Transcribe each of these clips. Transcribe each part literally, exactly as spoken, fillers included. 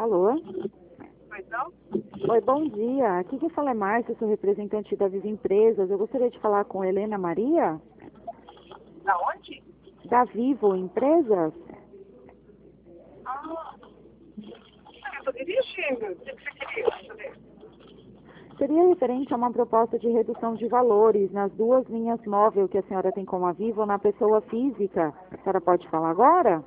Alô? Pois não? Oi, bom dia. Aqui quem fala é Márcia, sou representante da Viva Empresas. Eu gostaria de falar com Helena Maria, Da onde? da Vivo Empresas. Ah, eu estou dirigindo. O que que você queria saber? Seria referente a uma proposta de redução de valores nas duas linhas móveis que a senhora tem com a Vivo na pessoa física. A senhora pode falar agora?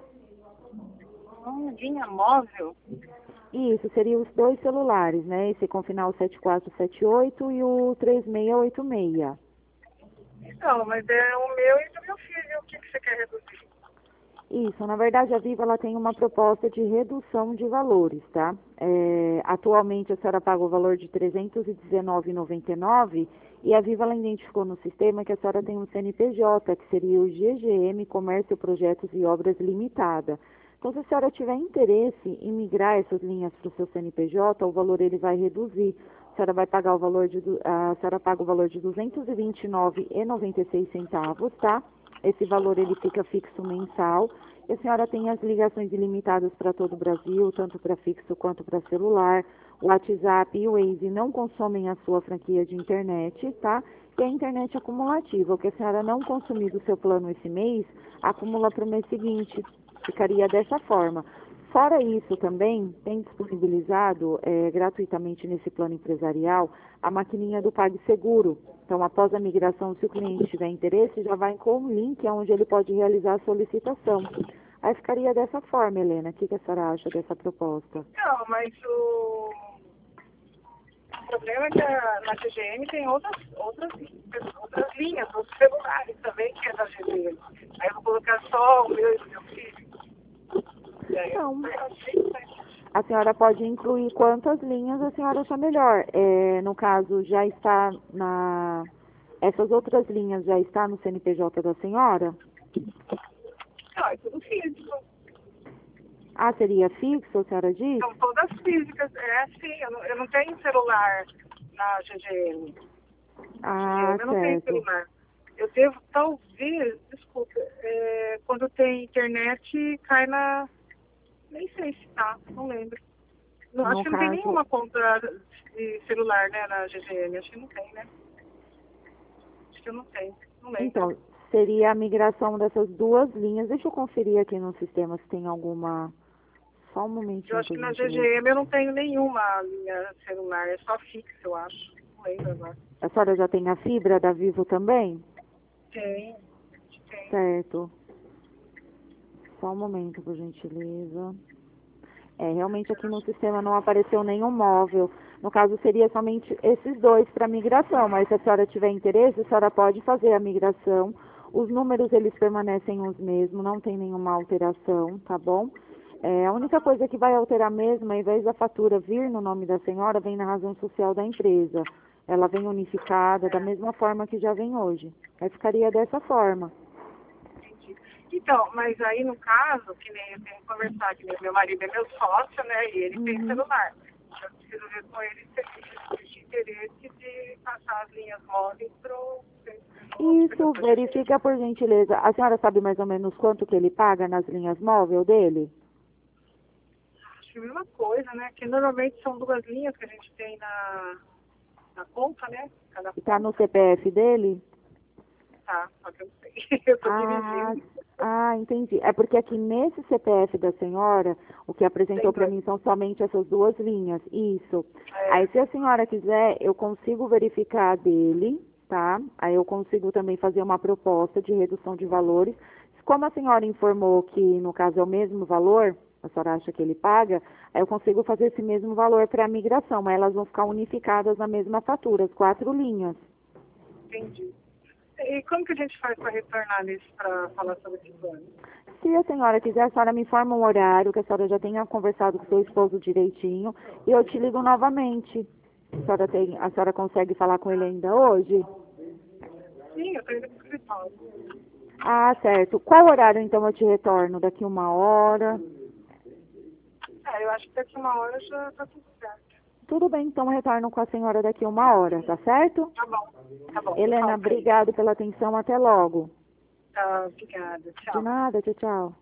Hum, linha móvel? Isso, seria os dois celulares, né? Esse com final sete quatro sete oito e o três seis oito seis. Não, mas é o meu e do meu filho. O que que você quer reduzir? Isso, na verdade a Vivo ela tem uma proposta de redução de valores, tá? É, atualmente a senhora paga o valor de trezentos e dezenove reais e noventa e nove centavos e a Vivo ela identificou no sistema que a senhora tem um C N P J, que seria o G G M Comércio, Projetos e Obras Limitada. Então, se a senhora tiver interesse em migrar essas linhas para o seu C N P J, o valor ele vai reduzir. A senhora vai pagar o valor de, du- a senhora paga o valor de duzentos e vinte e nove reais e noventa e seis centavos, tá? Esse valor ele fica fixo mensal. E a senhora tem as ligações ilimitadas para todo o Brasil, tanto para fixo quanto para celular. O WhatsApp e o Waze não consomem a sua franquia de internet, tá? E a internet acumulativa, o que a senhora não consumir do seu plano esse mês, acumula para o mês seguinte. Ficaria dessa forma. Fora isso também, tem disponibilizado eh, gratuitamente nesse plano empresarial a maquininha do PagSeguro. Então, após a migração, se o cliente tiver interesse, já vai com um link onde ele pode realizar a solicitação. Aí ficaria dessa forma, Helena. O que, que a senhora acha dessa proposta? Não, mas o, o problema é que a, na G G M tem outras, outras, outras linhas, outros celulares também que é da G G M. Aí eu vou colocar só o meu e do meu filho. E aí eu Não. eu achei que vai- A senhora pode incluir quantas linhas a senhora achar melhor. É, no caso, já está na... Essas outras linhas já está no C N P J da senhora? Não, é tudo físico. Ah, seria fixo, a senhora diz? São todas físicas. É assim, eu não, eu não tenho celular na G G M. Ah, Eu não tenho certo. celular. Eu devo, talvez, desculpa, é, quando tem internet, cai na. Nem sei se tá, não lembro. Não, acho No que não tem caso, nenhuma conta de celular, né, na G G M. Acho que não tem, né? Acho que eu não tenho, não lembro. então, seria a migração dessas duas linhas. Deixa eu conferir aqui no sistema se tem alguma. Só um Eu momentinho, acho por que na G G gentileza. M eu não tenho nenhuma linha celular, é só fixa, eu acho. Não lembro agora. A senhora já tem a fibra da Vivo também? Tem, tem. Certo. Só um momento, por gentileza. É, realmente aqui no sistema não apareceu nenhum móvel. No caso, seria somente esses dois para migração, mas se a senhora tiver interesse, a senhora pode fazer a migração. Os números, eles permanecem os mesmos, não tem nenhuma alteração, tá bom? É, a única coisa que vai alterar mesmo, ao invés da fatura vir no nome da senhora, vem na razão social da empresa. Ela vem unificada, da mesma forma que já vem hoje. Aí ficaria dessa forma. Entendi. Então, mas aí no caso, que nem eu tenho que conversar, que nem meu marido é meu sócio, né? E ele tem Uhum. celular. Eu preciso ver com ele se ele tem interesse de passar as linhas móveis pro. Isso, verifica por gentileza. A senhora sabe mais ou menos quanto que ele paga nas linhas móveis dele? Acho que é a mesma coisa, né? Que normalmente são duas linhas que a gente tem na, na conta, né? Cada Está no conta. C P F dele? Tá, só que eu não sei. Eu tô Ah, dirigindo. ah, entendi. É porque aqui nesse C P F da senhora, o que apresentou Tem para dois. mim são somente essas duas linhas. Isso. É, Aí, se a senhora quiser, eu consigo verificar a dele, tá? Aí eu consigo também fazer uma proposta de redução de valores. Como a senhora informou que, no caso, é o mesmo valor, a senhora acha que ele paga, aí eu consigo fazer esse mesmo valor para a migração, mas elas vão ficar unificadas na mesma fatura, as quatro linhas. entendi. E como que a gente faz para retornar nisso, para falar sobre esse plano? Se a senhora quiser, a senhora me informa um horário, que a senhora já tenha conversado com seu esposo direitinho, e eu te ligo novamente. A senhora, tem, a senhora consegue falar com ele ainda hoje? Sim, eu tô indo pro escritório. Ah, certo. Qual horário, então, eu te retorno? Daqui uma hora? É, eu acho que daqui uma hora já tá tudo certo. Tudo bem, então eu retorno com a senhora daqui uma hora, tá certo? Tá bom, tá bom. Eu Helena, falo pra ele. obrigado pela atenção. Até logo. Tá, obrigada. De Tchau. nada, tchau, tchau.